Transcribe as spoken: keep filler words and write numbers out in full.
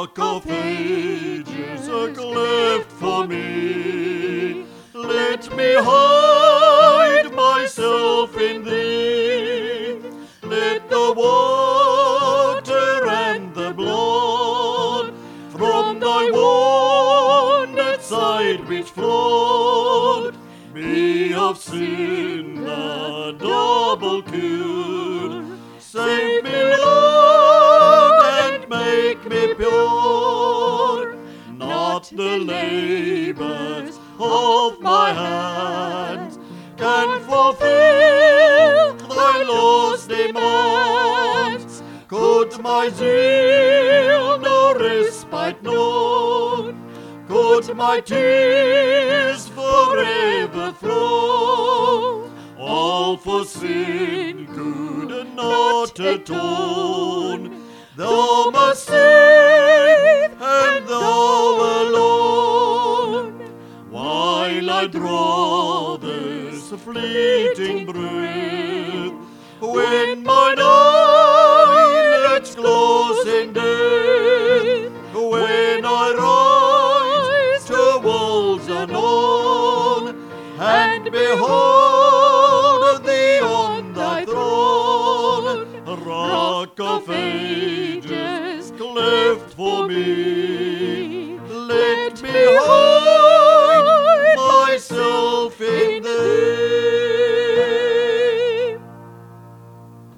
Rock of ages, a cleft for me. Let me hide myself in thee. Let the water and the blood from thy wounded side which flowed be of sin a double cure. Save me, Lord, and make me pure. Not the labours of my hands can fulfill thy law's demands. Could my zeal no respite know, could my tears forever flow, all for sin could not atone. Thou must save, and thou alone. While I draw this fleeting breath, when mine eyelids close in death, when I rise to walls unknown, and behold thee on thy throne, Rock of ages, cleft for me, let me hold